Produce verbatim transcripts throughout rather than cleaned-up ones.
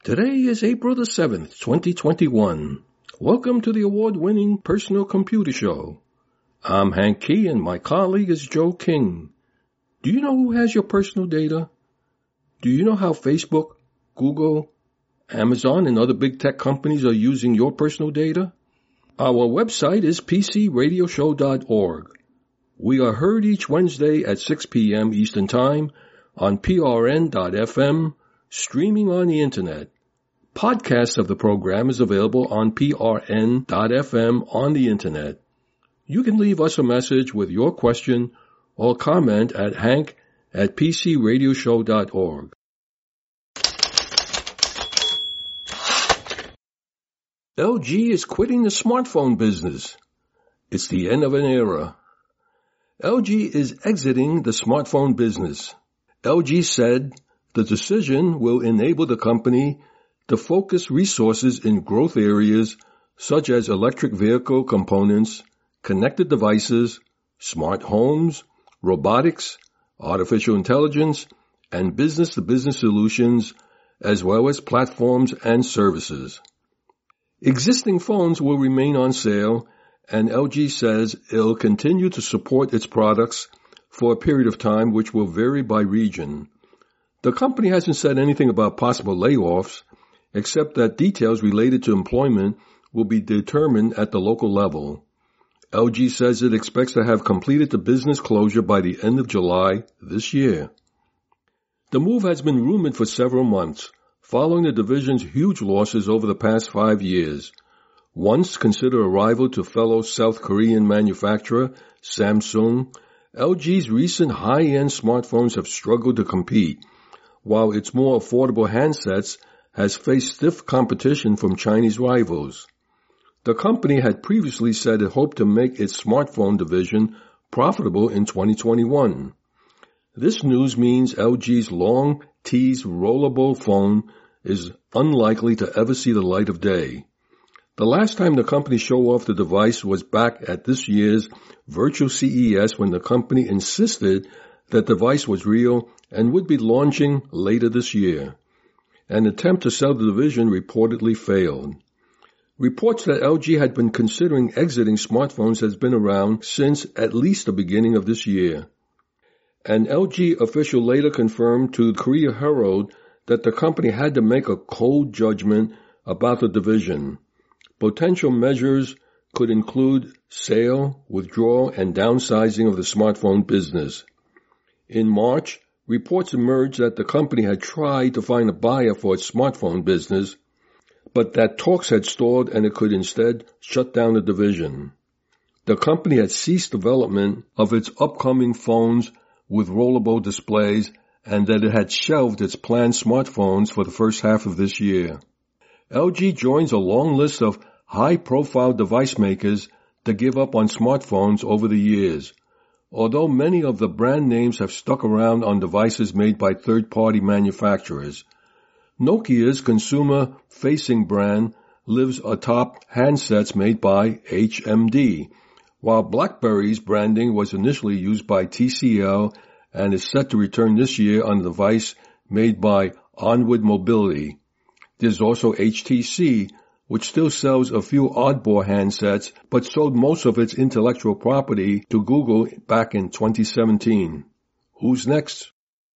Today is April the seventh, twenty twenty-one. Welcome to the award-winning Personal Computer Show. I'm Hank Key and my colleague is Joe King. Do you know who has your personal data? Do you know how Facebook, Google, Amazon, and other big tech companies are using your personal data? Our website is p c radio show dot org. We are heard each Wednesday at six p.m. Eastern Time on p r n dot f m, streaming on the Internet. Podcasts of the program is available on p r n dot f m on the Internet. You can leave us a message with your question or comment at hank at p c radio show dot org. L G is quitting the smartphone business. It's the end of an era. L G is exiting the smartphone business. L G said the decision will enable the company to focus resources in growth areas such as electric vehicle components, connected devices, smart homes, robotics, artificial intelligence, and business-to-business solutions, as well as platforms and services. Existing phones will remain on sale, and L G says it'll continue to support its products for a period of time which will vary by region. The company hasn't said anything about possible layoffs, except that details related to employment will be determined at the local level. L G says it expects to have completed the business closure by the end of July this year. The move has been rumored for several months, following the division's huge losses over the past five years. Once considered a rival to fellow South Korean manufacturer Samsung, L G's recent high-end smartphones have struggled to compete, while its more affordable handsets has faced stiff competition from Chinese rivals. The company had previously said it hoped to make its smartphone division profitable in twenty twenty-one. This news means L G's long-teased rollable phone is unlikely to ever see the light of day. The last time the company showed off the device was back at this year's virtual C E S, when the company insisted that the device was real and would be launching later this year. An attempt to sell the division reportedly failed. Reports that L G had been considering exiting smartphones has been around since at least the beginning of this year. An L G official later confirmed to the Korea Herald that the company had to make a cold judgment about the division. Potential measures could include sale, withdrawal, and downsizing of the smartphone business. In March, reports emerged that the company had tried to find a buyer for its smartphone business, but that talks had stalled and it could instead shut down the division. The company had ceased development of its upcoming phones with rollable displays, and that it had shelved its planned smartphones for the first half of this year. L G joins a long list of high-profile device makers to give up on smartphones over the years, although many of the brand names have stuck around on devices made by third-party manufacturers. Nokia's consumer-facing brand lives atop handsets made by H M D, while BlackBerry's branding was initially used by T C L and is set to return this year on a device made by Onward Mobility. There's also H T C, which still sells a few oddball handsets, but sold most of its intellectual property to Google back in twenty seventeen. Who's next?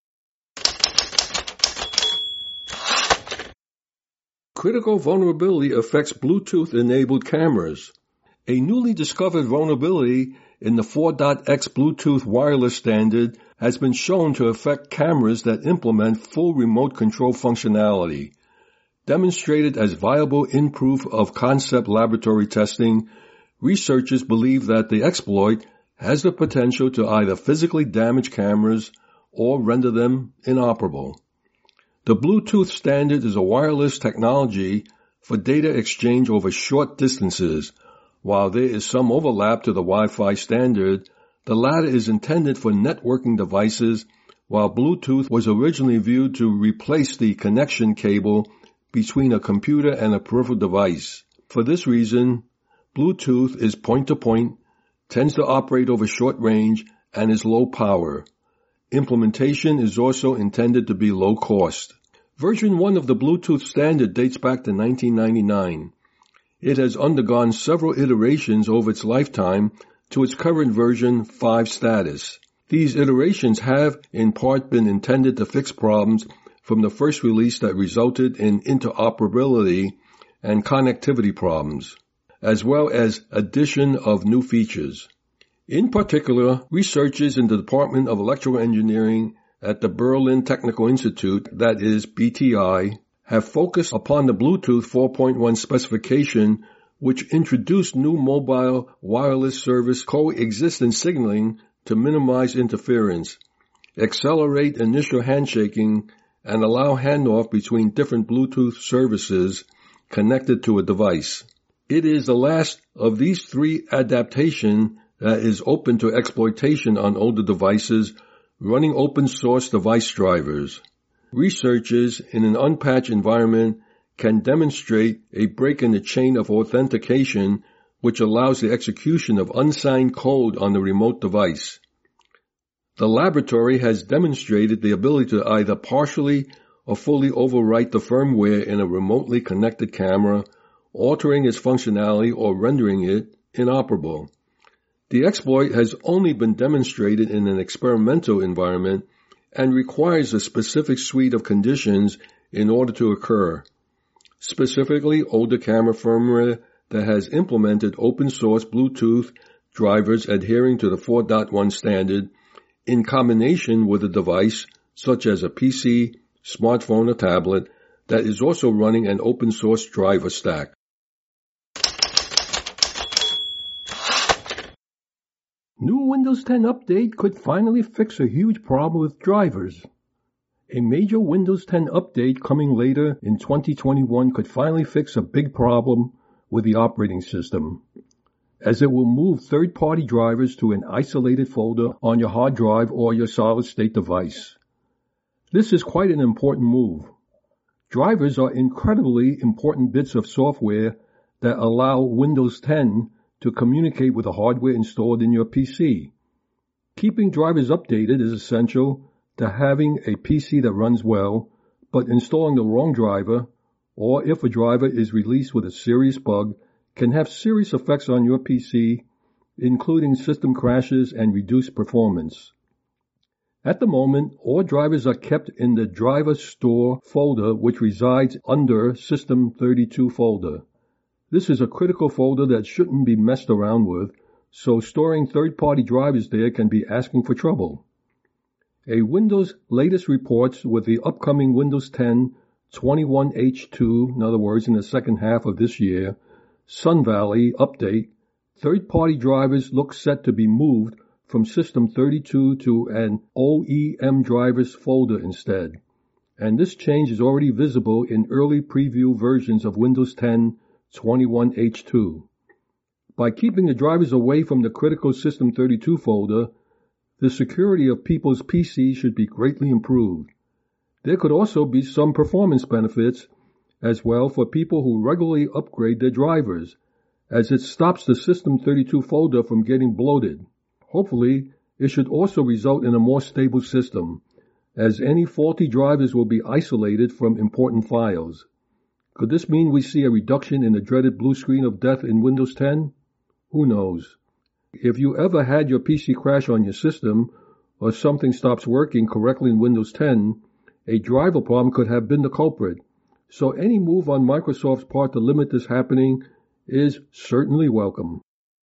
Critical vulnerability affects Bluetooth-enabled cameras. A newly discovered vulnerability in the four dot x Bluetooth wireless standard has been shown to affect cameras that implement full remote control functionality. Demonstrated as viable in proof of concept laboratory testing, researchers believe that the exploit has the potential to either physically damage cameras or render them inoperable. The Bluetooth standard is a wireless technology for data exchange over short distances. While there is some overlap to the Wi-Fi standard, the latter is intended for networking devices, while Bluetooth was originally viewed to replace the connection cable between a computer and a peripheral device. For this reason, Bluetooth is point-to-point, tends to operate over short range, and is low power. Implementation is also intended to be low cost. Version one of the Bluetooth standard dates back to nineteen ninety-nine. It has undergone several iterations over its lifetime to its current version five status. These iterations have, in part, been intended to fix problems from the first release that resulted in interoperability and connectivity problems, as well as addition of new features. In particular, researchers in the Department of Electrical Engineering at the Berlin Technical Institute, that is B T I, have focused upon the Bluetooth four point one specification, which introduced new mobile wireless service coexistence signaling to minimize interference, accelerate initial handshaking, and allow handoff between different Bluetooth services connected to a device. It is the last of these three adaptations that is open to exploitation on older devices running open source device drivers. Researchers in an unpatched environment can demonstrate a break in the chain of authentication which allows the execution of unsigned code on the remote device. The laboratory has demonstrated the ability to either partially or fully overwrite the firmware in a remotely connected camera, altering its functionality or rendering it inoperable. The exploit has only been demonstrated in an experimental environment and requires a specific suite of conditions in order to occur. Specifically, older camera firmware that has implemented open-source Bluetooth drivers adhering to the four point one standard in combination with a device such as a P C, smartphone, or tablet that is also running an open-source driver stack. New Windows ten update could finally fix a huge problem with drivers. A major Windows ten update coming later in twenty twenty-one could finally fix a big problem with the operating system, as it will move third-party drivers to an isolated folder on your hard drive or your solid-state device. This is quite an important move. Drivers are incredibly important bits of software that allow Windows ten to communicate with the hardware installed in your P C. Keeping drivers updated is essential to having a P C that runs well, but installing the wrong driver, or if a driver is released with a serious bug, can have serious effects on your P C, including system crashes and reduced performance. At the moment, all drivers are kept in the Driver Store folder, which resides under System thirty-two folder. This is a critical folder that shouldn't be messed around with, so storing third-party drivers there can be asking for trouble. A Windows latest reports with the upcoming Windows ten twenty-one H two, in other words, in the second half of this year, Sun Valley update, third-party drivers look set to be moved from System thirty-two to an O E M drivers folder instead. And this change is already visible in early preview versions of Windows ten twenty-one H two. By keeping the drivers away from the critical System thirty-two folder, the security of people's P Cs should be greatly improved. There could also be some performance benefits as well for people who regularly upgrade their drivers, as it stops the System thirty-two folder from getting bloated. Hopefully, it should also result in a more stable system, as any faulty drivers will be isolated from important files. Could this mean we see a reduction in the dreaded blue screen of death in Windows ten? Who knows? If you ever had your P C crash on your system, or something stops working correctly in Windows ten, a driver problem could have been the culprit. So any move on Microsoft's part to limit this happening is certainly welcome.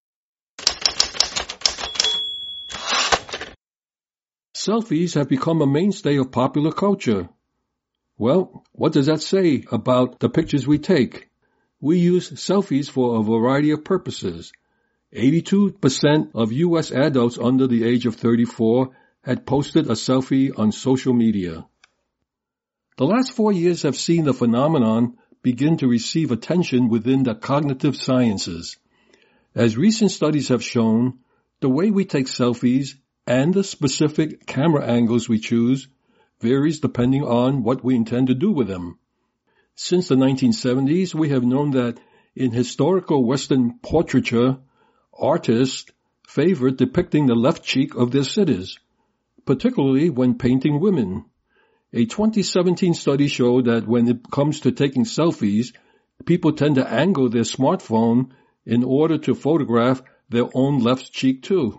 Selfies have become a mainstay of popular culture. Well, what does that say about the pictures we take? We use selfies for a variety of purposes. eighty-two percent of U S adults under the age of thirty-four had posted a selfie on social media. The last four years have seen the phenomenon begin to receive attention within the cognitive sciences. As recent studies have shown, the way we take selfies and the specific camera angles we choose varies depending on what we intend to do with them. Since the nineteen seventies, we have known that in historical Western portraiture, artists favored depicting the left cheek of their sitters, particularly when painting women. A twenty seventeen study showed that when it comes to taking selfies, people tend to angle their smartphone in order to photograph their own left cheek too.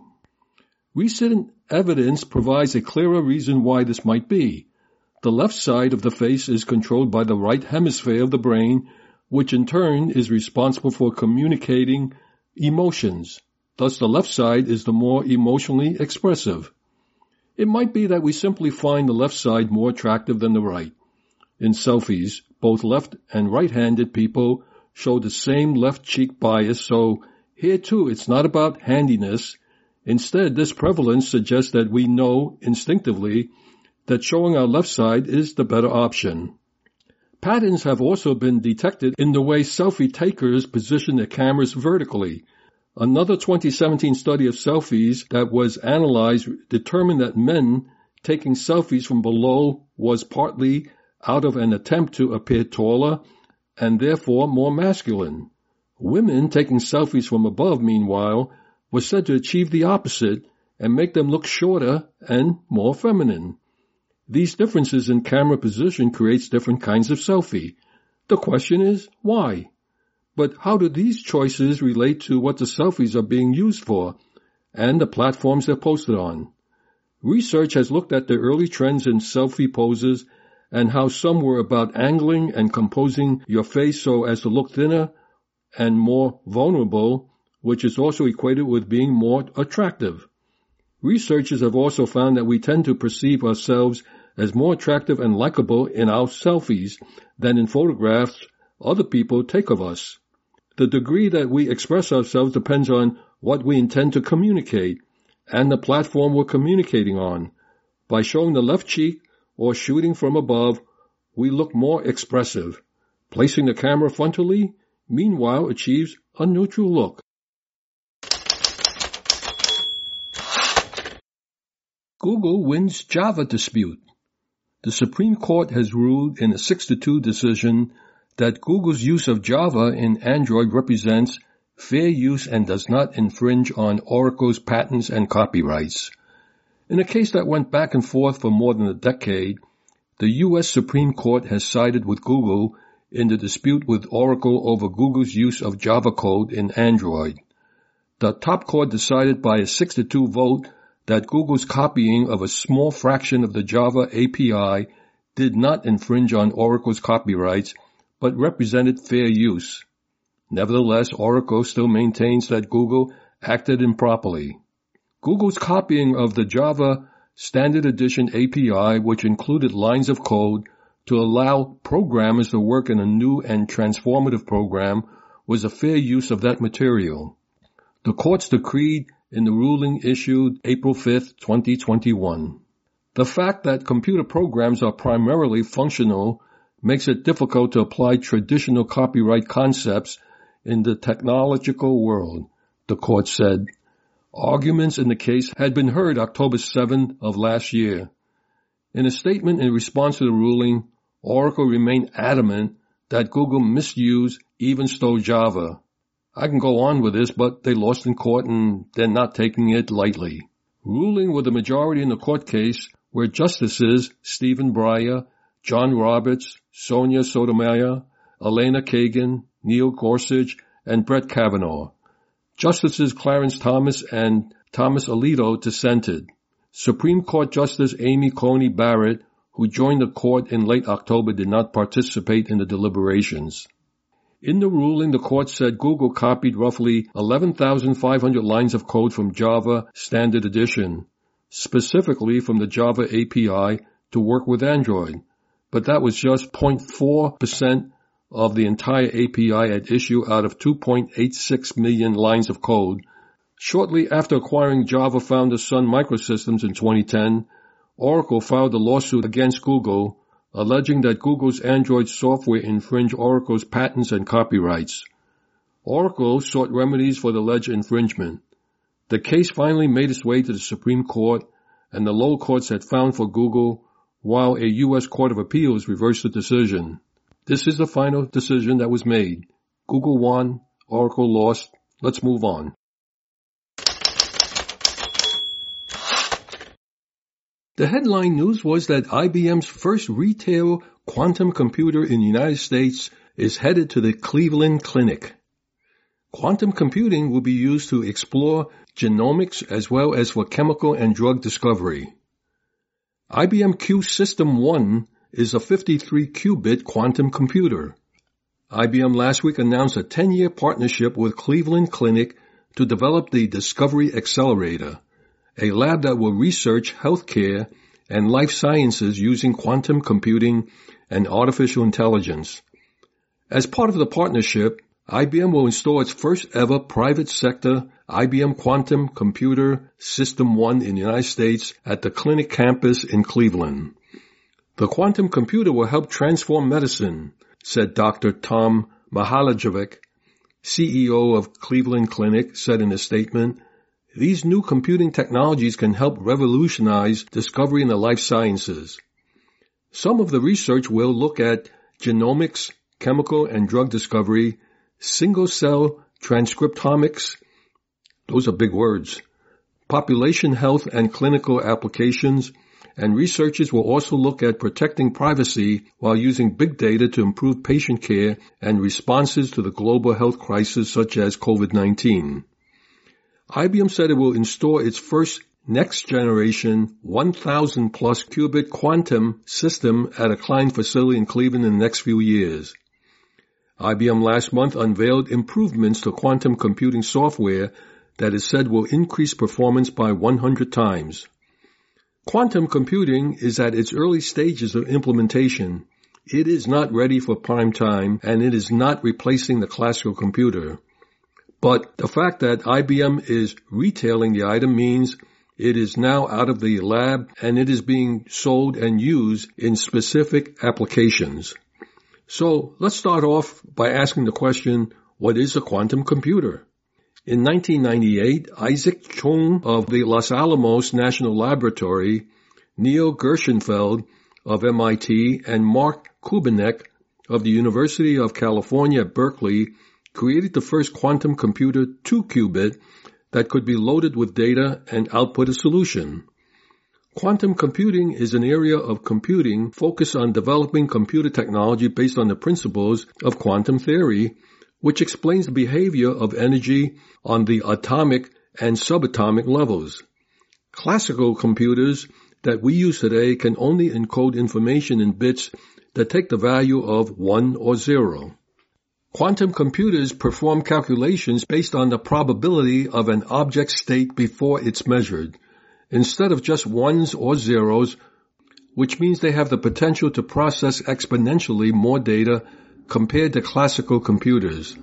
Recent evidence provides a clearer reason why this might be. The left side of the face is controlled by the right hemisphere of the brain, which in turn is responsible for communicating emotions. Thus, the left side is the more emotionally expressive. It might be that we simply find the left side more attractive than the right. In selfies, both left and right-handed people show the same left cheek bias, so here too it's not about handiness. Instead, this prevalence suggests that we know instinctively that showing our left side is the better option. Patterns have also been detected in the way selfie takers position their cameras vertically. Another twenty seventeen study of selfies that was analyzed determined that men taking selfies from below was partly out of an attempt to appear taller and therefore more masculine. Women taking selfies from above, meanwhile, were said to achieve the opposite and make them look shorter and more feminine. These differences in camera position creates different kinds of selfie. The question is, why? But how do these choices relate to what the selfies are being used for and the platforms they're posted on? Research has looked at the early trends in selfie poses and how some were about angling and composing your face so as to look thinner and more vulnerable, which is also equated with being more attractive. Researchers have also found that we tend to perceive ourselves as more attractive and likable in our selfies than in photographs other people take of us. The degree that we express ourselves depends on what we intend to communicate and the platform we're communicating on. By showing the left cheek or shooting from above, we look more expressive. Placing the camera frontally, meanwhile, achieves a neutral look. Google wins Java dispute. The Supreme Court has ruled in a six to two decision that Google's use of Java in Android represents fair use and does not infringe on Oracle's patents and copyrights. In a case that went back and forth for more than a decade, the U S Supreme Court has sided with Google in the dispute with Oracle over Google's use of Java code in Android. The top court decided by a six to two vote that Google's copying of a small fraction of the Java A P I did not infringe on Oracle's copyrights, but represented fair use. Nevertheless, Oracle still maintains that Google acted improperly. Google's copying of the Java Standard Edition A P I, which included lines of code to allow programmers to work in a new and transformative program, was a fair use of that material. The courts decreed in the ruling issued April fifth, twenty twenty-one. The fact that computer programs are primarily functional makes it difficult to apply traditional copyright concepts in the technological world, the court said. Arguments in the case had been heard October seventh of last year. In a statement in response to the ruling, Oracle remained adamant that Google misused, even stole Java. I can go on with this, but they lost in court and they're not taking it lightly. Ruling with a majority in the court case were Justices Stephen Breyer, John Roberts, Sonia Sotomayor, Elena Kagan, Neil Gorsuch, and Brett Kavanaugh. Justices Clarence Thomas and Thomas Alito dissented. Supreme Court Justice Amy Coney Barrett, who joined the court in late October, did not participate in the deliberations. In the ruling, the court said Google copied roughly eleven thousand five hundred lines of code from Java Standard Edition, specifically from the Java A P I, to work with Android. But that was just zero point four percent of the entire A P I at issue out of two point eight six million lines of code. Shortly after acquiring Java founder Sun Microsystems in twenty ten, Oracle filed a lawsuit against Google, alleging that Google's Android software infringed Oracle's patents and copyrights. Oracle sought remedies for the alleged infringement. The case finally made its way to the Supreme Court, and the lower courts had found for Google, while a U S Court of Appeals reversed the decision. This is the final decision that was made. Google won, Oracle lost. Let's move on. The headline news was that I B M's first retail quantum computer in the United States is headed to the Cleveland Clinic. Quantum computing will be used to explore genomics as well as for chemical and drug discovery. I B M Q System one is a fifty-three qubit quantum computer. I B M last week announced a ten-year partnership with Cleveland Clinic to develop the Discovery Accelerator, a lab that will research healthcare and life sciences using quantum computing and artificial intelligence. As part of the partnership, I B M will install its first ever private sector I B M Quantum Computer System one in the United States at the clinic campus in Cleveland. The quantum computer will help transform medicine, said Doctor Tom Mahalajovic, C E O of Cleveland Clinic, said in a statement. These new computing technologies can help revolutionize discovery in the life sciences. Some of the research will look at genomics, chemical and drug discovery, single-cell transcriptomics, those are big words, population health and clinical applications, and researchers will also look at protecting privacy while using big data to improve patient care and responses to the global health crisis such as COVID nineteen. I B M said it will install its first next-generation one thousand plus qubit quantum system at a client facility in Cleveland in the next few years. I B M last month unveiled improvements to quantum computing software that is said will increase performance by one hundred times. Quantum computing is at its early stages of implementation. It is not ready for prime time, and it is not replacing the classical computer. But the fact that I B M is retailing the item means it is now out of the lab and it is being sold and used in specific applications. So let's start off by asking the question, what is a quantum computer? In nineteen ninety-eight, Isaac Chung of the Los Alamos National Laboratory, Neil Gershenfeld of M I T, and Mark Kubinek of the University of California at Berkeley created the first quantum computer two qubit that could be loaded with data and output a solution. Quantum computing is an area of computing focused on developing computer technology based on the principles of quantum theory, which explains the behavior of energy on the atomic and subatomic levels. Classical computers that we use today can only encode information in bits that take the value of one or zero. Quantum computers perform calculations based on the probability of an object state before it's measured, instead of just ones or zeros, which means they have the potential to process exponentially more data compared to classical computers.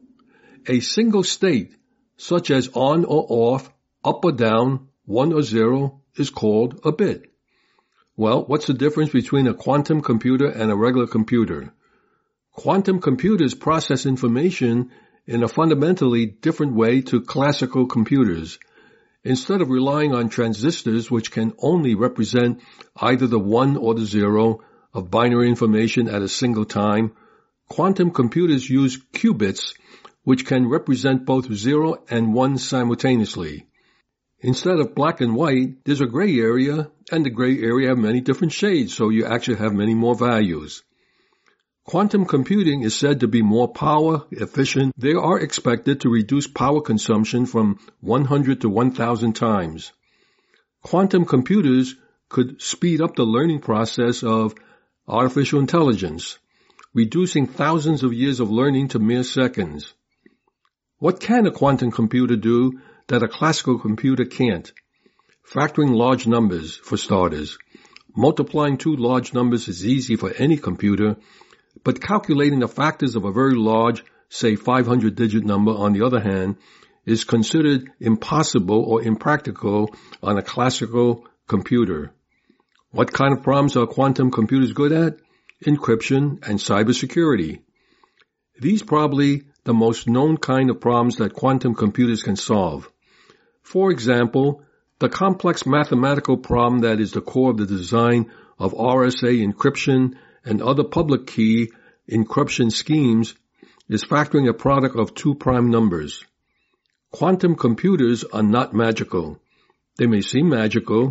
A single state, such as on or off, up or down, one or zero, is called a bit. Well, what's the difference between a quantum computer and a regular computer? Quantum computers process information in a fundamentally different way to classical computers. Instead of relying on transistors, which can only represent either the one or the zero of binary information at a single time, quantum computers use qubits, which can represent both zero and one simultaneously. Instead of black and white, there's a gray area, and the gray area have many different shades, so you actually have many more values. Quantum computing is said to be more power efficient. They are expected to reduce power consumption from one hundred to one thousand times. Quantum computers could speed up the learning process of artificial intelligence, reducing thousands of years of learning to mere seconds. What can a quantum computer do that a classical computer can't? Factoring large numbers, for starters. Multiplying two large numbers is easy for any computer, but calculating the factors of a very large, say five hundred digit number, on the other hand, is considered impossible or impractical on a classical computer. What kind of problems are quantum computers good at? Encryption and cybersecurity. These are probably the most known kind of problems that quantum computers can solve. For example, the complex mathematical problem that is the core of the design of R S A encryption and other public key encryption schemes is factoring a product of two prime numbers. Quantum computers are not magical. They may seem magical,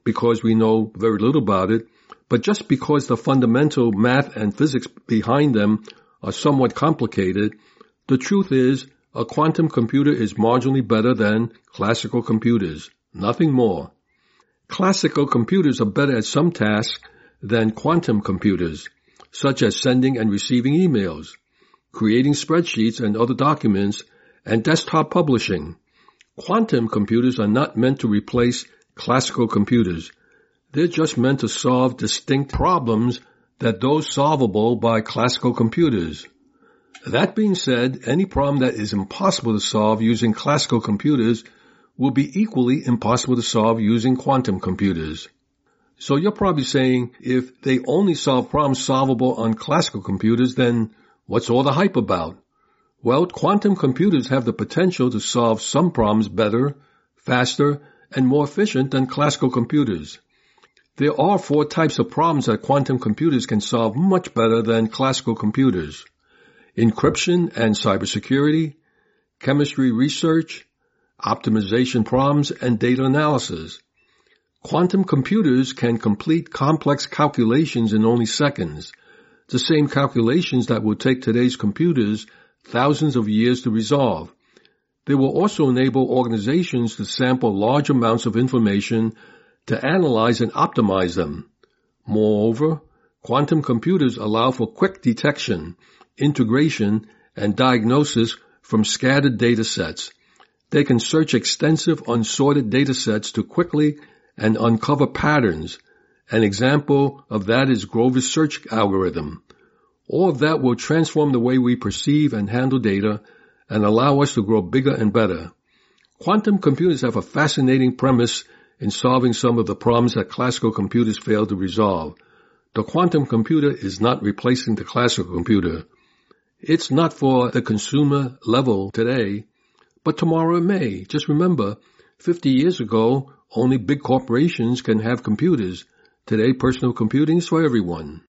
because we know very little about it, but just because the fundamental math and physics behind them are somewhat complicated. The truth is, a quantum computer is marginally better than classical computers, nothing more. Classical computers are better at some tasks than quantum computers, such as sending and receiving emails, creating spreadsheets and other documents, and desktop publishing. Quantum computers are not meant to replace classical computers. They're just meant to solve distinct problems that those solvable by classical computers. That being said, any problem that is impossible to solve using classical computers will be equally impossible to solve using quantum computers. So you're probably saying, if they only solve problems solvable on classical computers, then what's all the hype about? Well, quantum computers have the potential to solve some problems better, faster, and more efficient than classical computers. There are four types of problems that quantum computers can solve much better than classical computers: encryption and cybersecurity, chemistry research, optimization problems, and data analysis. Quantum computers can complete complex calculations in only seconds, the same calculations that will take today's computers thousands of years to resolve. They will also enable organizations to sample large amounts of information to analyze and optimize them. Moreover, quantum computers allow for quick detection, integration, and diagnosis from scattered data sets. They can search extensive unsorted data sets to quickly and uncover patterns. An example of that is Grover's search algorithm. All of that will transform the way we perceive and handle data and allow us to grow bigger and better. Quantum computers have a fascinating premise in solving some of the problems that classical computers fail to resolve. The quantum computer is not replacing the classical computer. It's not for the consumer level today, but tomorrow it may. Just remember, fifty years ago, only big corporations can have computers. Today, personal computing is for everyone.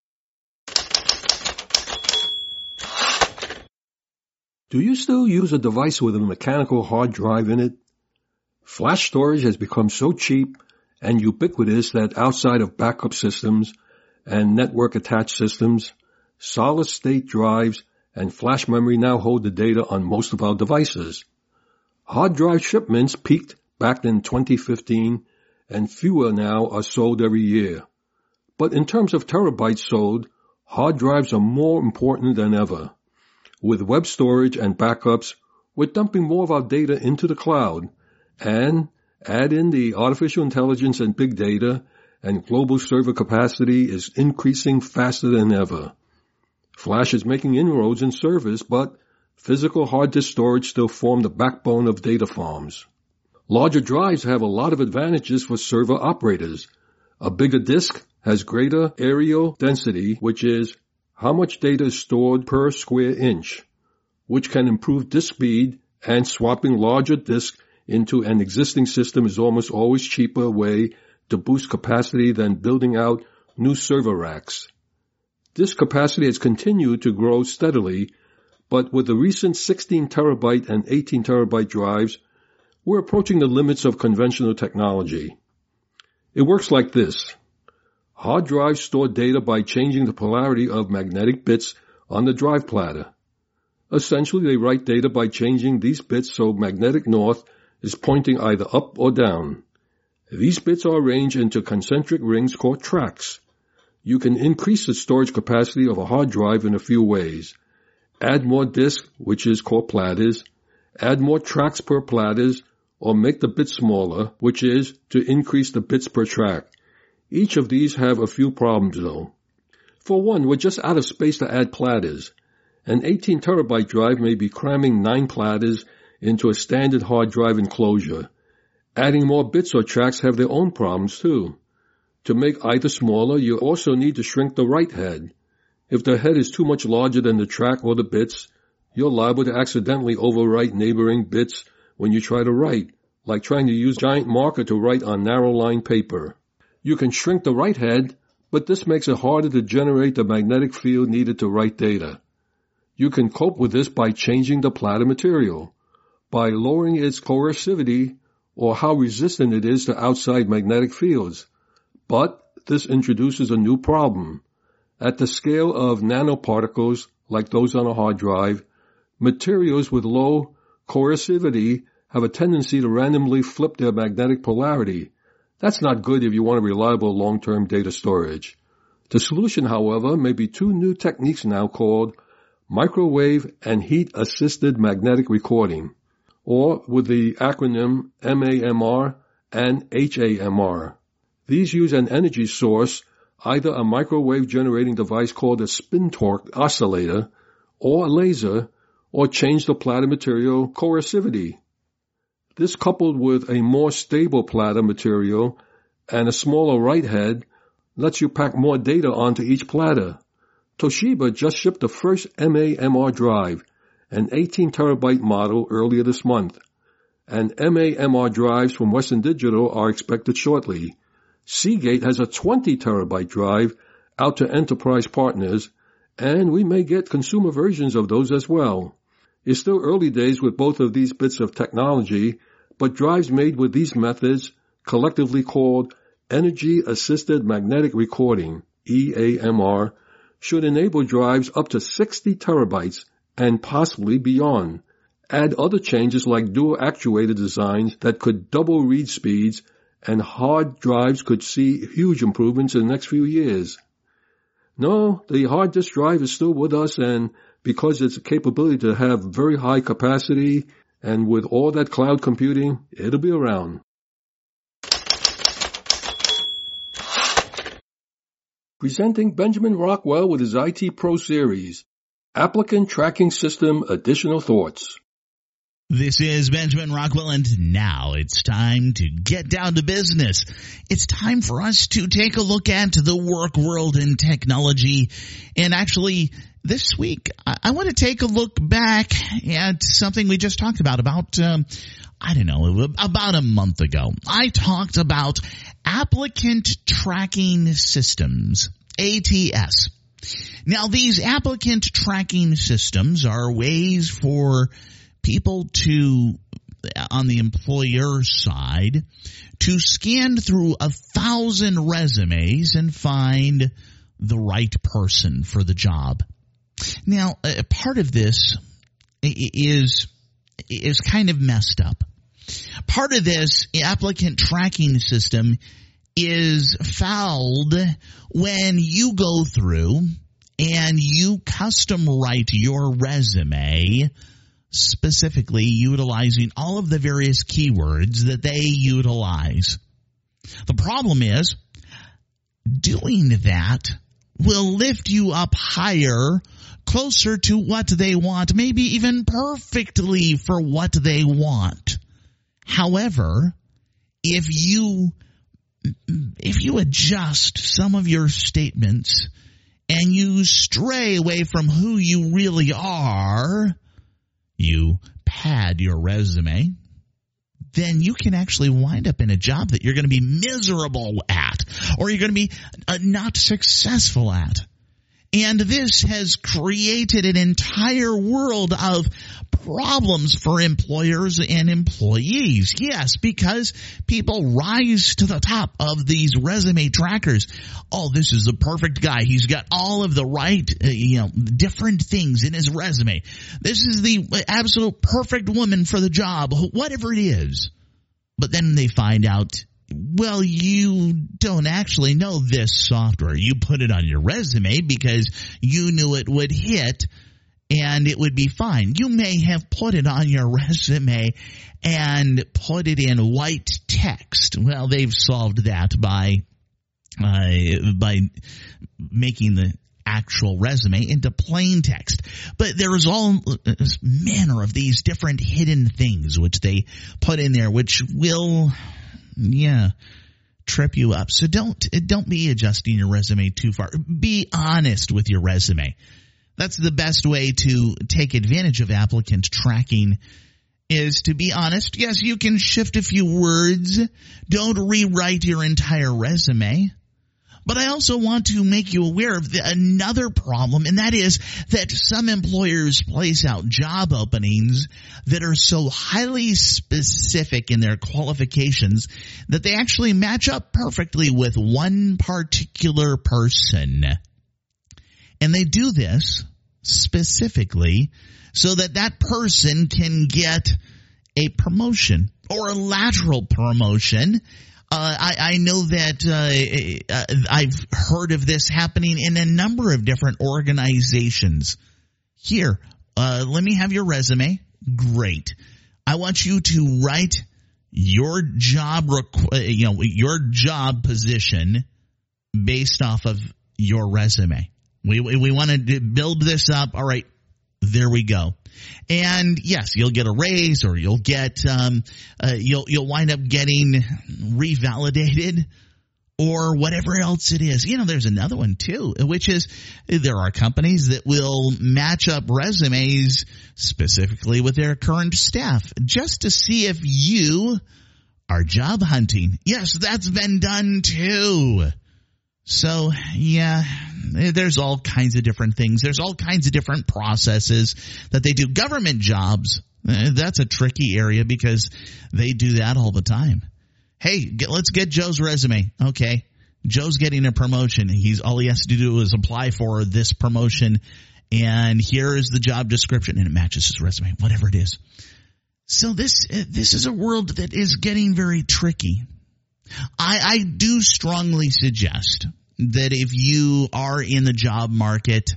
Do you still use a device with a mechanical hard drive in it? Flash storage has become so cheap and ubiquitous that outside of backup systems and network-attached systems, solid-state drives and flash memory now hold the data on most of our devices. Hard drive shipments peaked back in twenty fifteen, and fewer now are sold every year. But in terms of terabytes sold, hard drives are more important than ever. With web storage and backups, we're dumping more of our data into the cloud, and add in the artificial intelligence and big data, and global server capacity is increasing faster than ever. Flash is making inroads in service, but physical hard disk storage still form the backbone of data farms. Larger drives have a lot of advantages for server operators. A bigger disk has greater areal density, which is how much data is stored per square inch, which can improve disk speed, and swapping larger disks into an existing system is almost always a cheaper way to boost capacity than building out new server racks. This capacity has continued to grow steadily, but with the recent sixteen terabyte and eighteen terabyte drives, we're approaching the limits of conventional technology. It works like this. Hard drives store data by changing the polarity of magnetic bits on the drive platter. Essentially, they write data by changing these bits so magnetic north is pointing either up or down. These bits are arranged into concentric rings called tracks. You can increase the storage capacity of a hard drive in a few ways. Add more disks, which is called platters, add more tracks per platters, or make the bits smaller, which is to increase the bits per track. Each of these have a few problems though. For one, we're just out of space to add platters. An eighteen terabyte drive may be cramming nine platters into a standard hard drive enclosure. Adding more bits or tracks have their own problems too. To make either smaller, you also need to shrink the write head. If the head is too much larger than the track or the bits, you're liable to accidentally overwrite neighboring bits when you try to write, like trying to use giant marker to write on narrow line paper. You can shrink the write head, but this makes it harder to generate the magnetic field needed to write data. You can cope with this by changing the platter material, by lowering its coercivity, or how resistant it is to outside magnetic fields. But this introduces a new problem. At the scale of nanoparticles, like those on a hard drive, materials with low coercivity have a tendency to randomly flip their magnetic polarity. That's not good if you want a reliable long-term data storage. The solution, however, may be two new techniques now called microwave and heat-assisted magnetic recording, or with the acronym M A M R and H A M R. These use an energy source, either a microwave generating device called a spin torque oscillator, or a laser, or change the platter material coercivity. This, coupled with a more stable platter material and a smaller write head, lets you pack more data onto each platter. Toshiba just shipped the first M A M R drive, an eighteen terabyte model, earlier this month, and M A M R drives from Western Digital are expected shortly. Seagate has a twenty terabyte drive out to enterprise partners, and we may get consumer versions of those as well. It's still early days with both of these bits of technology, but drives made with these methods, collectively called Energy-Assisted Magnetic Recording, E A M R, should enable drives up to sixty terabytes and possibly beyond. Add other changes like dual actuator designs that could double read speeds, and hard drives could see huge improvements in the next few years. No, the hard disk drive is still with us, and because its capability to have very high capacity, and with all that cloud computing, it'll be around. Presenting Benjamin Rockwell with his I T Pro Series, Applicant Tracking System Additional Thoughts. This is Benjamin Rockwell, and now it's time to get down to business. It's time for us to take a look at the work world and technology. And actually, this week, I, I want to take a look back at something we just talked about, about, um, I don't know, about a month ago. I talked about applicant tracking systems, A T S. Now, these applicant tracking systems are ways for people to, on the employer side, to scan through a thousand resumes and find the right person for the job. Now, a part of this is is kind of messed up. Part of this applicant tracking system is fouled when you go through and you custom write your resume, specifically utilizing all of the various keywords that they utilize. The problem is, doing that will lift you up higher, closer to what they want, maybe even perfectly for what they want. However, if you if you adjust some of your statements and you stray away from who you really are, you pad your resume, then you can actually wind up in a job that you're going to be miserable at, or you're going to be uh, not successful at. And this has created an entire world of problems for employers and employees. Yes, because people rise to the top of these resume trackers. Oh, this is the perfect guy. He's got all of the right, uh, you know, different things in his resume. This is the absolute perfect woman for the job, whatever it is. But then they find out, well, you don't actually know this software. You put it on your resume because you knew it would hit and it would be fine. You may have put it on your resume and put it in white text. Well, they've solved that by uh, by making the actual resume into plain text. But there is all manner of these different hidden things which they put in there, which will, yeah, trip you up. So don't don't be adjusting your resume too far. Be honest with your resume. That's the best way to take advantage of applicant tracking, is to be honest. Yes, you can shift a few words. Don't rewrite your entire resume. But I also want to make you aware of the, another problem, and that is that some employers place out job openings that are so highly specific in their qualifications that they actually match up perfectly with one particular person. And they do this specifically so that that person can get a promotion or a lateral promotion. Uh, I, I know that uh, uh, I've heard of this happening in a number of different organizations. Here, uh, let me have your resume. Great. I want you to write your job, requ- you know, your job position based off of your resume. We we, we want to build this up. All right. There we go. And yes, you'll get a raise, or you'll get, um, uh, you'll, you'll wind up getting revalidated, or whatever else it is. You know, there's another one too, which is there are companies that will match up resumes specifically with their current staff just to see if you are job hunting. Yes, that's been done too. So, yeah, there's all kinds of different things. There's all kinds of different processes that they do. Government jobs, that's a tricky area because they do that all the time. Hey, get, let's get Joe's resume. Okay, Joe's getting a promotion. He's all he has to do is apply for this promotion, and here is the job description, and it matches his resume, whatever it is. So this this is a world that is getting very tricky. I, I do strongly suggest that if you are in the job market,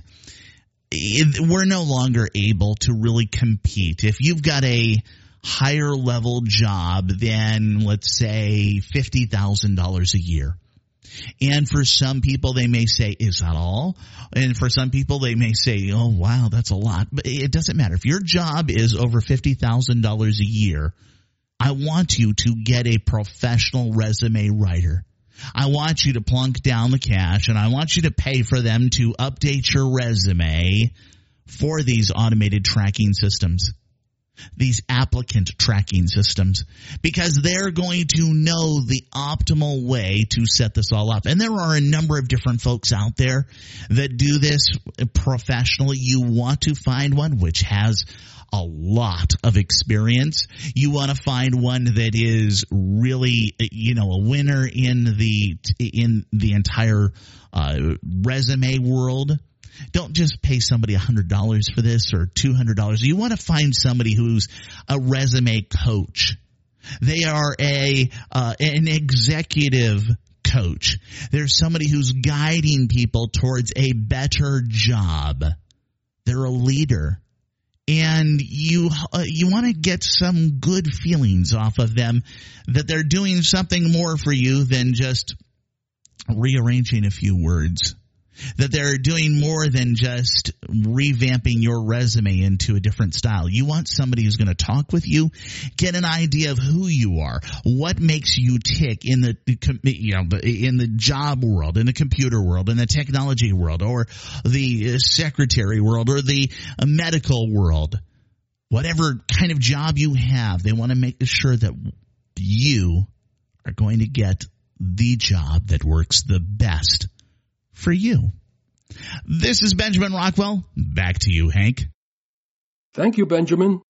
it, we're no longer able to really compete. If you've got a higher level job than, let's say, fifty thousand dollars a year, and for some people they may say, is that all? And for some people they may say, oh, wow, that's a lot. But it doesn't matter. If your job is over fifty thousand dollars a year, I want you to get a professional resume writer. I want you to plunk down the cash, and I want you to pay for them to update your resume for these automated tracking systems, these applicant tracking systems, because they're going to know the optimal way to set this all up. And there are a number of different folks out there that do this professionally. You want to find one which has a lot of experience. You want to find one that is really, you know, a winner in the in the entire uh, resume world. Don't just pay somebody one hundred dollars for this or two hundred dollars. You want to find somebody who's a resume coach. They are a uh, an executive coach. There's somebody who's guiding people towards a better job. They're a leader. And you uh, you want to get some good feelings off of them that they're doing something more for you than just rearranging a few words, that they're doing more than just revamping your resume into a different style. You want somebody who's going to talk with you, get an idea of who you are, what makes you tick in the, you know, in the job world, in the computer world, in the technology world, or the secretary world, or the medical world. Whatever kind of job you have, they want to make sure that you are going to get the job that works the best for you. This is Benjamin Rockwell. Back to you, Hank. Thank you, Benjamin.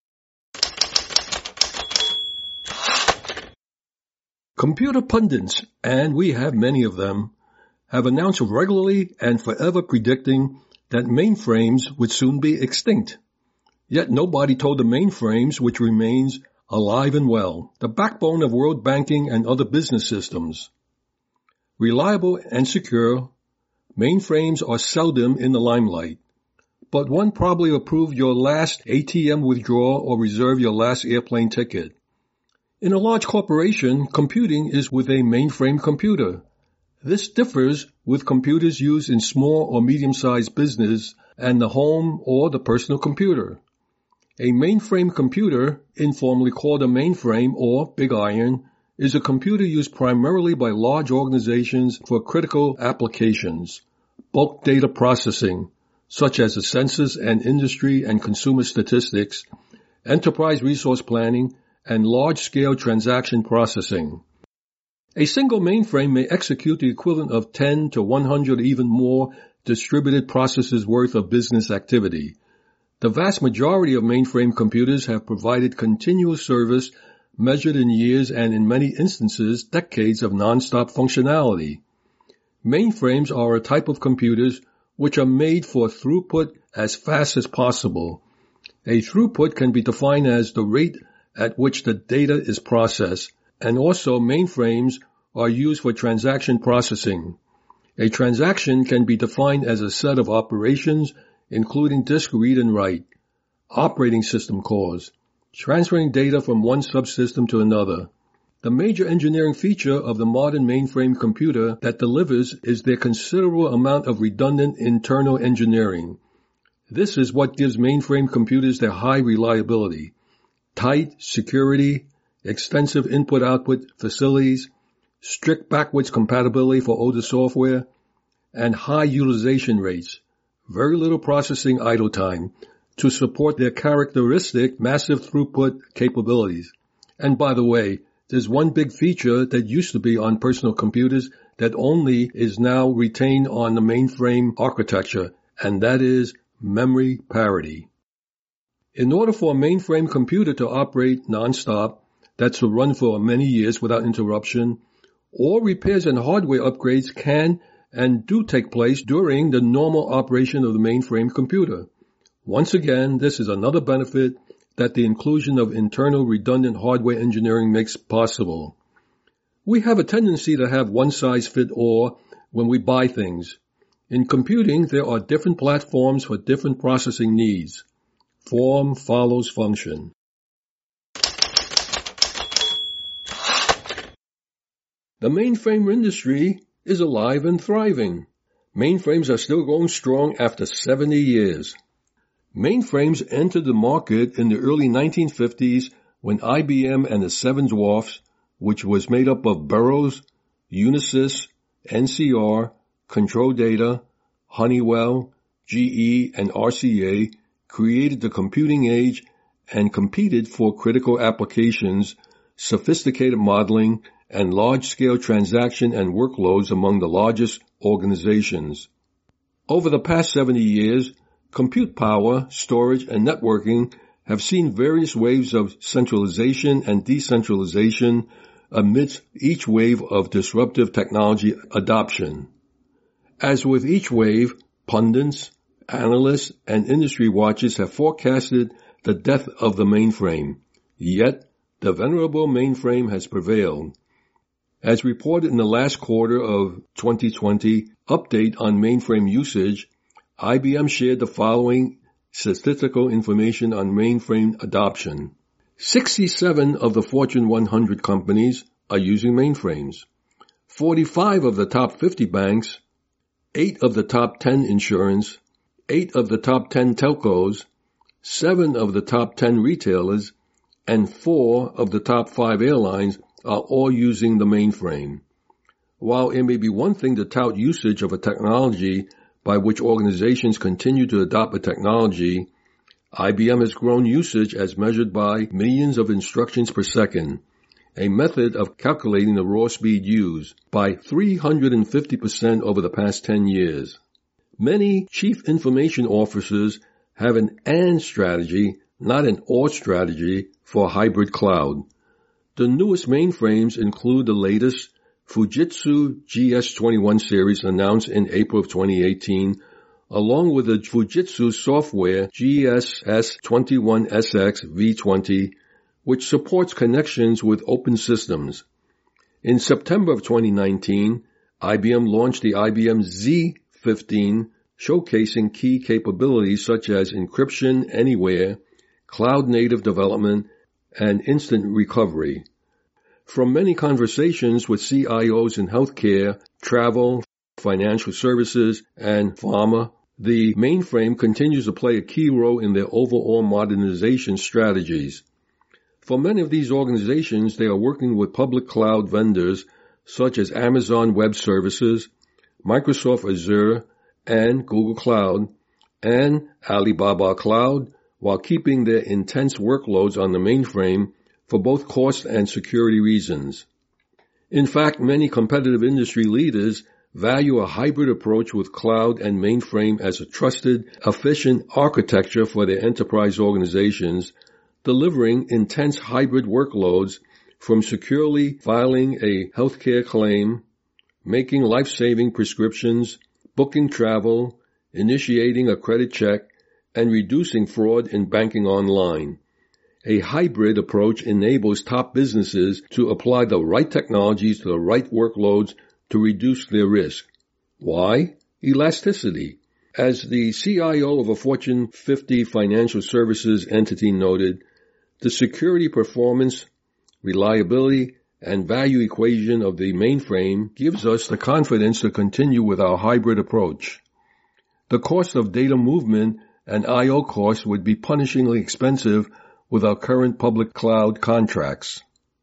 Computer pundits, and we have many of them, have announced regularly and forever predicting that mainframes would soon be extinct. Yet nobody told the mainframes which remains alive and well, the backbone of world banking and other business systems. Reliable and secure, mainframes are seldom in the limelight, but one probably approved your last A T M withdrawal or reserved your last airplane ticket. In a large corporation, computing is with a mainframe computer. This differs with computers used in small or medium-sized business and the home or the personal computer. A mainframe computer, informally called a mainframe or big iron, is a computer used primarily by large organizations for critical applications, bulk data processing, such as the census and industry and consumer statistics, enterprise resource planning, and large-scale transaction processing. A single mainframe may execute the equivalent of ten to one hundred or even more distributed processes worth of business activity. The vast majority of mainframe computers have provided continuous service measured in years and in many instances decades of non-stop functionality. Mainframes are a type of computers which are made for throughput as fast as possible. A throughput can be defined as the rate at which the data is processed, and also mainframes are used for transaction processing. A transaction can be defined as a set of operations including disk read and write, operating system calls, transferring data from one subsystem to another. The major engineering feature of the modern mainframe computer that delivers is their considerable amount of redundant internal engineering. This is what gives mainframe computers their high reliability, tight security, extensive input-output facilities, strict backwards compatibility for older software, and high utilization rates, very little processing idle time, to support their characteristic massive throughput capabilities. And by the way, there's one big feature that used to be on personal computers that only is now retained on the mainframe architecture, and that is memory parity. In order for a mainframe computer to operate nonstop, that's to run for many years without interruption, all repairs and hardware upgrades can and do take place during the normal operation of the mainframe computer. Once again, this is another benefit that the inclusion of internal redundant hardware engineering makes possible. We have a tendency to have one-size-fits-all when we buy things. In computing, there are different platforms for different processing needs. Form follows function. The mainframe industry is alive and thriving. Mainframes are still going strong after seventy years. Mainframes entered the market in the early nineteen fifties when I B M and the Seven Dwarfs, which was made up of Burroughs, Unisys, N C R, Control Data, Honeywell, G E, and R C A, created the computing age and competed for critical applications, sophisticated modeling, and large-scale transaction and workloads among the largest organizations. Over the past seventy years, compute power, storage, and networking have seen various waves of centralization and decentralization amidst each wave of disruptive technology adoption. As with each wave, pundits, analysts, and industry watchers have forecasted the death of the mainframe. Yet, the venerable mainframe has prevailed. As reported in the last quarter of twenty twenty update on mainframe usage, I B M shared the following statistical information on mainframe adoption. sixty-seven of the Fortune one hundred companies are using mainframes. forty-five of the top fifty banks, eight of the top ten insurance, eight of the top ten telcos, seven of the top ten retailers, and four of the top five airlines are all using the mainframe. While it may be one thing to tout usage of a technology by which organizations continue to adopt a technology, I B M has grown usage as measured by millions of instructions per second, a method of calculating the raw speed used, by three hundred fifty percent over the past ten years. Many chief information officers have an and strategy, not an or strategy, for hybrid cloud. The newest mainframes include the latest Fujitsu G S twenty-one series announced in April of twenty eighteen, along with the Fujitsu software G S S twenty-one S X V twenty, which supports connections with open systems. In September of twenty nineteen, I B M launched the I B M Z fifteen, showcasing key capabilities such as encryption anywhere, cloud-native development, and instant recovery. From many conversations with C I Os in healthcare, travel, financial services, and pharma, the mainframe continues to play a key role in their overall modernization strategies. For many of these organizations, they are working with public cloud vendors such as Amazon Web Services, Microsoft Azure, and Google Cloud, and Alibaba Cloud, while keeping their intense workloads on the mainframe for both cost and security reasons. In fact, many competitive industry leaders value a hybrid approach with cloud and mainframe as a trusted, efficient architecture for their enterprise organizations, delivering intense hybrid workloads from securely filing a healthcare claim, making life-saving prescriptions, booking travel, initiating a credit check, and reducing fraud in banking online. A hybrid approach enables top businesses to apply the right technologies to the right workloads to reduce their risk. Why? Elasticity. As the C I O of a Fortune fifty financial services entity noted, the security, performance, reliability, and value equation of the mainframe gives us the confidence to continue with our hybrid approach. The cost of data movement and I O costs would be punishingly expensive with our current public cloud contracts.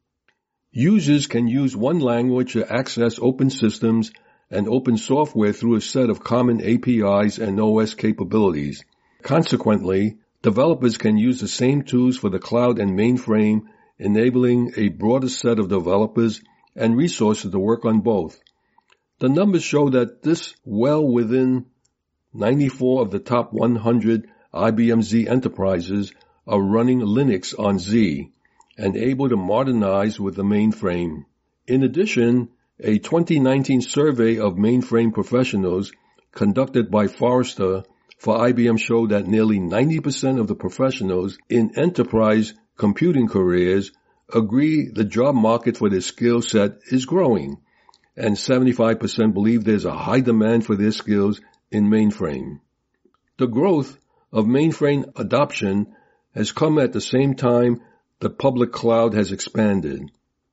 Users can use one language to access open systems and open software through a set of common A P Is and O S capabilities. Consequently, developers can use the same tools for the cloud and mainframe, enabling a broader set of developers and resources to work on both. The numbers show that this well within ninety-four of the top one hundred I B M Z enterprises are running Linux on Z and able to modernize with the mainframe. In addition, a twenty nineteen survey of mainframe professionals conducted by Forrester for I B M showed that nearly ninety percent of the professionals in enterprise computing careers agree the job market for their skill set is growing, and seventy-five percent believe there's a high demand for their skills in mainframe. The growth of mainframe adoption has come at the same time the public cloud has expanded.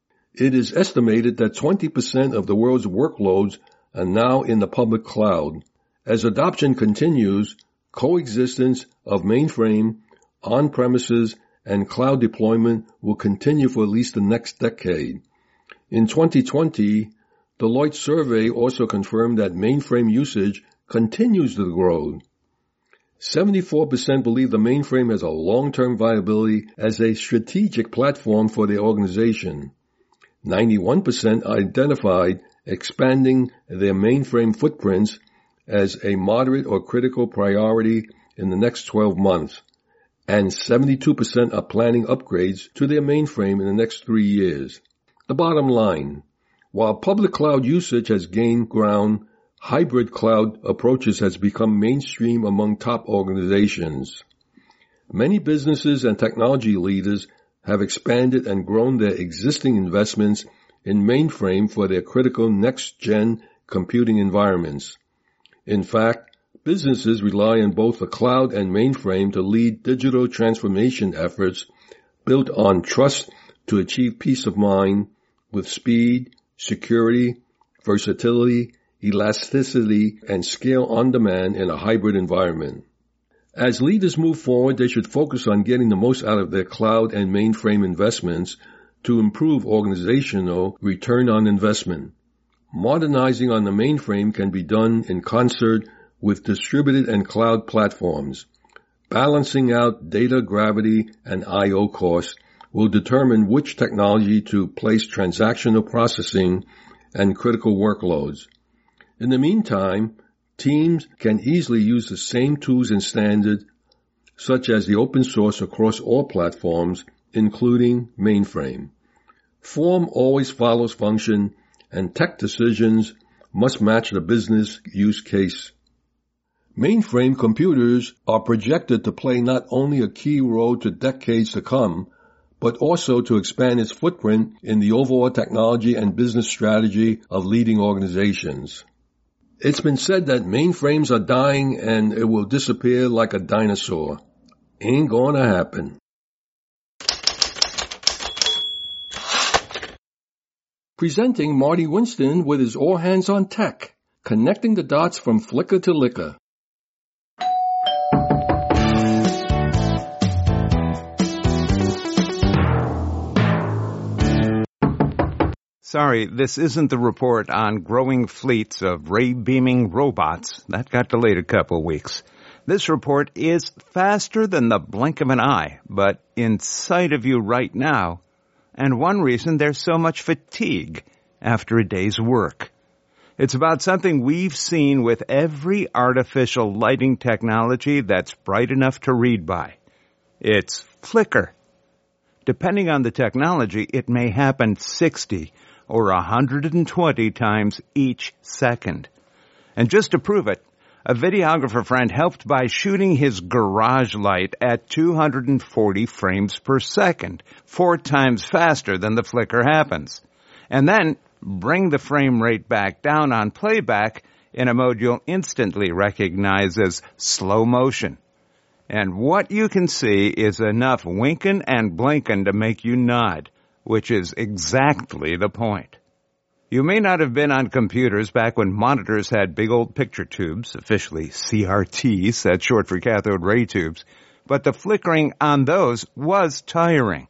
It is estimated that twenty percent of the world's workloads are now in the public cloud. As adoption continues, coexistence of mainframe, on-premises, and cloud deployment will continue for at least the next decade. In twenty twenty, Deloitte survey also confirmed that mainframe usage continues to grow. seventy-four percent believe the mainframe has a long-term viability as a strategic platform for their organization. ninety-one percent identified expanding their mainframe footprints as a moderate or critical priority in the next twelve months, and seventy-two percent are planning upgrades to their mainframe in the next three years. The bottom line, while public cloud usage has gained ground, hybrid cloud approaches has become mainstream among top organizations. Many businesses and technology leaders have expanded and grown their existing investments in mainframe for their critical next-gen computing environments. In fact, businesses rely on both the cloud and mainframe to lead digital transformation efforts built on trust to achieve peace of mind with speed, security, versatility, elasticity, and scale on demand in a hybrid environment. As leaders move forward, they should focus on getting the most out of their cloud and mainframe investments to improve organizational return on investment. Modernizing on the mainframe can be done in concert with distributed and cloud platforms. Balancing out data gravity and I O costs will determine which technology to place transactional processing and critical workloads. In the meantime, teams can easily use the same tools and standards, such as the open source across all platforms, including mainframe. Form always follows function, and tech decisions must match the business use case. Mainframe computers are projected to play not only a key role to decades to come, but also to expand its footprint in the overall technology and business strategy of leading organizations. It's been said that mainframes are dying and it will disappear like a dinosaur. Ain't gonna happen. Presenting Marty Winston with his All Hands on Tech, connecting the dots from flicker to liquor. Sorry, this isn't the report on growing fleets of ray-beaming robots. That got delayed a couple weeks. This report is faster than the blink of an eye, but in sight of you right now. And one reason there's so much fatigue after a day's work. It's about something we've seen with every artificial lighting technology that's bright enough to read by. It's flicker. Depending on the technology, it may happen sixty or one hundred twenty times each second. And just to prove it, a videographer friend helped by shooting his garage light at two hundred forty frames per second, four times faster than the flicker happens. And then bring the frame rate back down on playback in a mode you'll instantly recognize as slow motion. And what you can see is enough winking and blinking to make you nod, which is exactly the point. You may not have been on computers back when monitors had big old picture tubes, officially C R Ts, that's short for cathode ray tubes, but the flickering on those was tiring.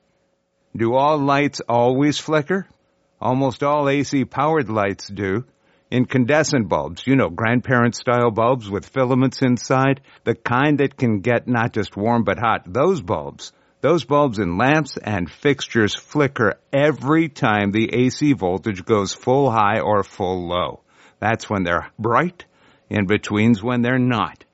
Do all lights always flicker? Almost all A C-powered lights do. Incandescent bulbs, you know, grandparent-style bulbs with filaments inside, the kind that can get not just warm but hot, those bulbs, those bulbs in lamps and fixtures flicker every time the A C voltage goes full high or full low. That's when they're bright, in between's when they're not.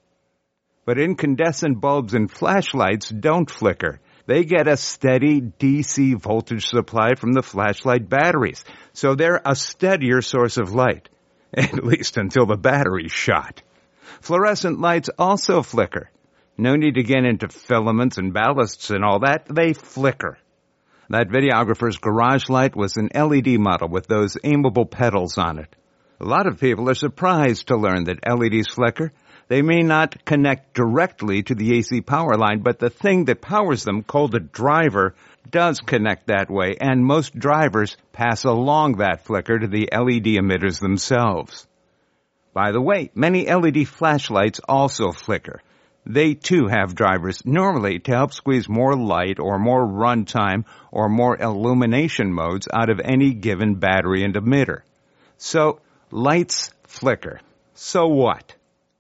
But incandescent bulbs and flashlights don't flicker. They get a steady D C voltage supply from the flashlight batteries, so they're a steadier source of light, at least until the battery's shot. Fluorescent lights also flicker. No need to get into filaments and ballasts and all that. They flicker. That videographer's garage light was an L E D model with those aimable pedals on it. A lot of people are surprised to learn that L E Ds flicker. They may not connect directly to the A C power line, but the thing that powers them, called a driver, does connect that way, and most drivers pass along that flicker to the L E D emitters themselves. By the way, many L E D flashlights also flicker. They too have drivers, normally to help squeeze more light or more runtime or more illumination modes out of any given battery and emitter. So, lights flicker. So what?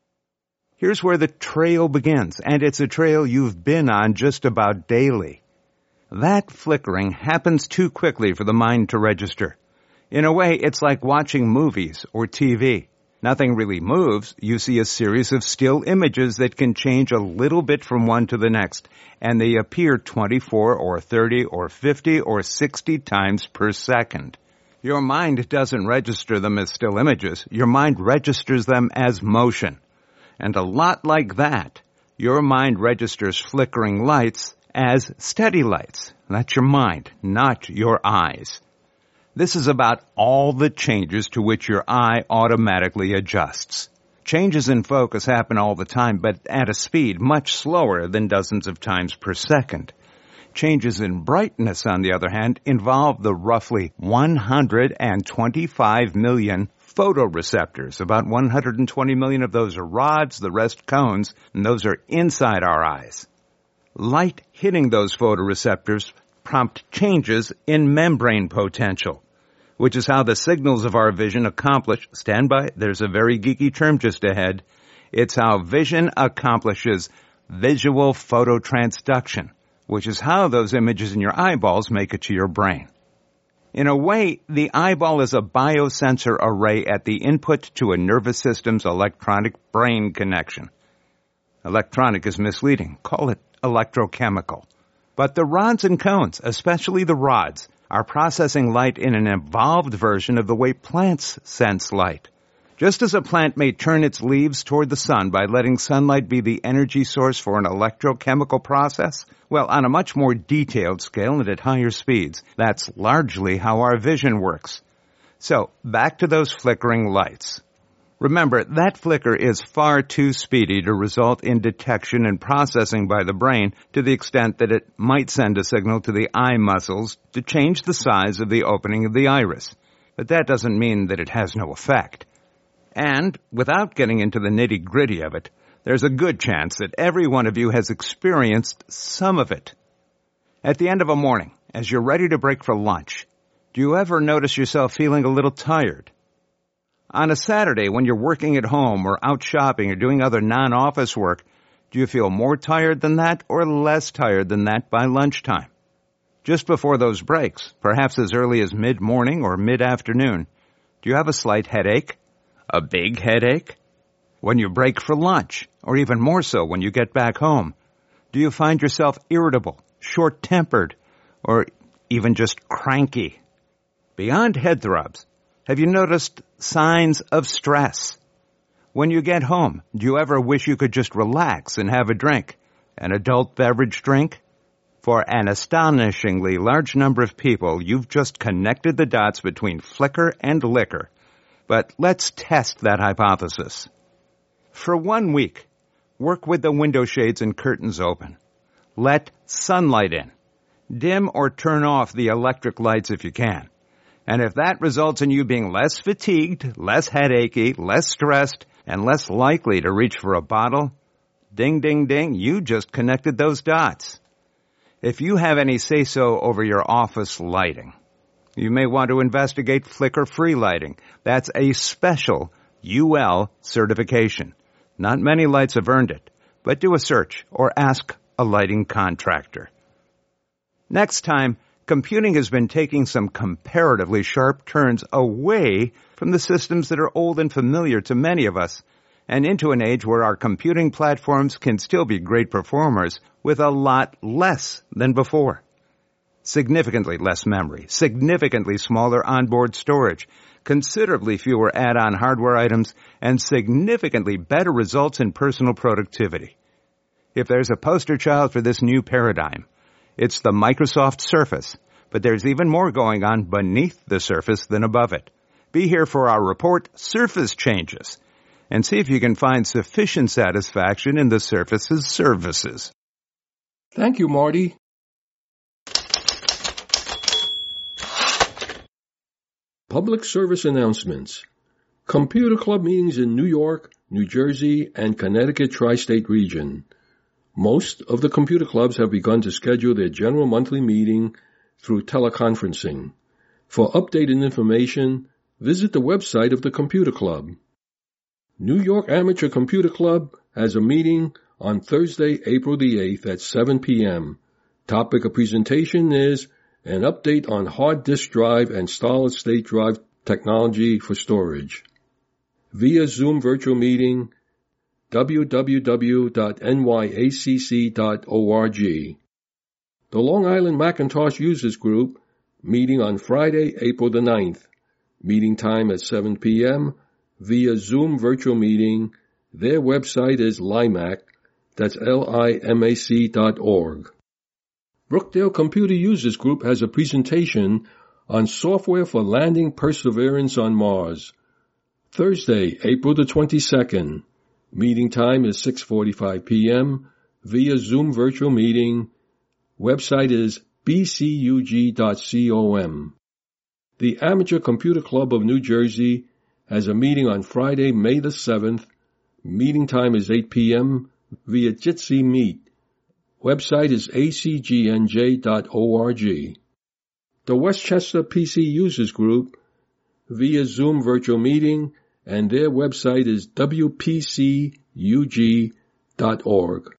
Here's where the trail begins, and it's a trail you've been on just about daily. That flickering happens too quickly for the mind to register. In a way, it's like watching movies or T V. Nothing really moves. You see a series of still images that can change a little bit from one to the next, and they appear twenty-four or thirty or fifty or sixty times per second. Your mind doesn't register them as still images. Your mind registers them as motion. And a lot like that, your mind registers flickering lights as steady lights. That's your mind, not your eyes. This is about all the changes to which your eye automatically adjusts. Changes in focus happen all the time, but at a speed much slower than dozens of times per second. Changes in brightness, on the other hand, involve the roughly one hundred twenty-five million photoreceptors. About one hundred twenty million of those are rods, the rest cones, and those are inside our eyes. Light hitting those photoreceptors prompt changes in membrane potential, which is how the signals of our vision accomplish, stand by, there's a very geeky term just ahead, it's how vision accomplishes visual phototransduction, which is how those images in your eyeballs make it to your brain. In a way, the eyeball is a biosensor array at the input to a nervous system's electronic brain connection. Electronic is misleading. Call it electrochemical. But the rods and cones, especially the rods, are processing light in an evolved version of the way plants sense light. Just as a plant may turn its leaves toward the sun by letting sunlight be the energy source for an electrochemical process, well, on a much more detailed scale and at higher speeds, that's largely how our vision works. So, back to those flickering lights. Remember, that flicker is far too speedy to result in detection and processing by the brain to the extent that it might send a signal to the eye muscles to change the size of the opening of the iris. But that doesn't mean that it has no effect. And, without getting into the nitty-gritty of it, there's a good chance that every one of you has experienced some of it. At the end of a morning, as you're ready to break for lunch, do you ever notice yourself feeling a little tired? On a Saturday, when you're working at home or out shopping or doing other non-office work, do you feel more tired than that or less tired than that by lunchtime? Just before those breaks, perhaps as early as mid-morning or mid-afternoon, do you have a slight headache? A big headache? When you break for lunch, or even more so when you get back home, do you find yourself irritable, short-tempered, or even just cranky? Beyond head throbs, have you noticed signs of stress? When you get home, do you ever wish you could just relax and have a drink? An adult beverage drink? For an astonishingly large number of people, you've just connected the dots between flicker and liquor. But let's test that hypothesis. For one week, work with the window shades and curtains open. Let sunlight in. Dim or turn off the electric lights if you can. And if that results in you being less fatigued, less headachy, less stressed, and less likely to reach for a bottle, ding, ding, ding, you just connected those dots. If you have any say-so over your office lighting, you may want to investigate flicker-free lighting. That's a special U L certification. Not many lights have earned it, but do a search or ask a lighting contractor. Next time, computing has been taking some comparatively sharp turns away from the systems that are old and familiar to many of us, and into an age where our computing platforms can still be great performers with a lot less than before. Significantly less memory, significantly smaller onboard storage, considerably fewer add-on hardware items, and significantly better results in personal productivity. If there's a poster child for this new paradigm, it's the Microsoft Surface, but there's even more going on beneath the surface than above it. Be here for our report, Surface Changes, and see if you can find sufficient satisfaction in the Surface's services. Thank you, Marty. Public service announcements. Computer Club meetings in New York, New Jersey, and Connecticut tri-state region. Most of the computer clubs have begun to schedule their general monthly meeting through teleconferencing. For updated information, visit the website of the Computer Club. New York Amateur Computer Club has a meeting on Thursday, April the eighth at seven p.m. Topic of presentation is an update on hard disk drive and solid-state drive technology for storage. Via Zoom virtual meeting, w w w dot n y a c c dot org. The Long Island Macintosh Users Group, meeting on Friday, April the ninth. Meeting time at seven p.m. via Zoom virtual meeting. Their website is limac, that's L I M A C dot org. Brookdale Computer Users Group has a presentation on software for landing Perseverance on Mars. Thursday, April the twenty-second. Meeting time is six forty-five p.m. via Zoom virtual meeting. Website is b c u g dot com. The Amateur Computer Club of New Jersey has a meeting on Friday, May the seventh. Meeting time is eight p.m. via Jitsi Meet. Website is a c g n j dot org. The Westchester P C Users Group via Zoom virtual meeting, and their website is w p c u g dot org.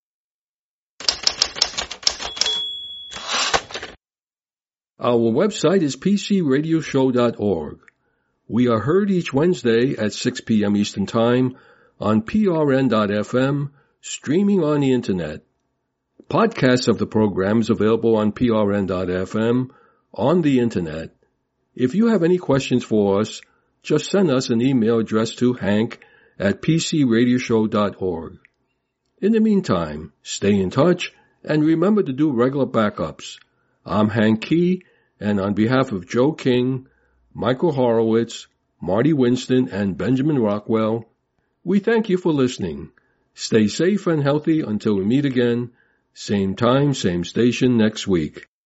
Our website is p c radio show dot org. We are heard each Wednesday at six p.m. Eastern Time on p r n dot f m, streaming on the Internet. Podcasts of the program is available on p r n dot f m on the Internet. If you have any questions for us, just send us an email address to hank at p c radio show dot org. In the meantime, stay in touch and remember to do regular backups. I'm Hank Key, and on behalf of Joe King, Michael Horowitz, Marty Winston, and Benjamin Rockwell, we thank you for listening. Stay safe and healthy until we meet again, same time, same station next week.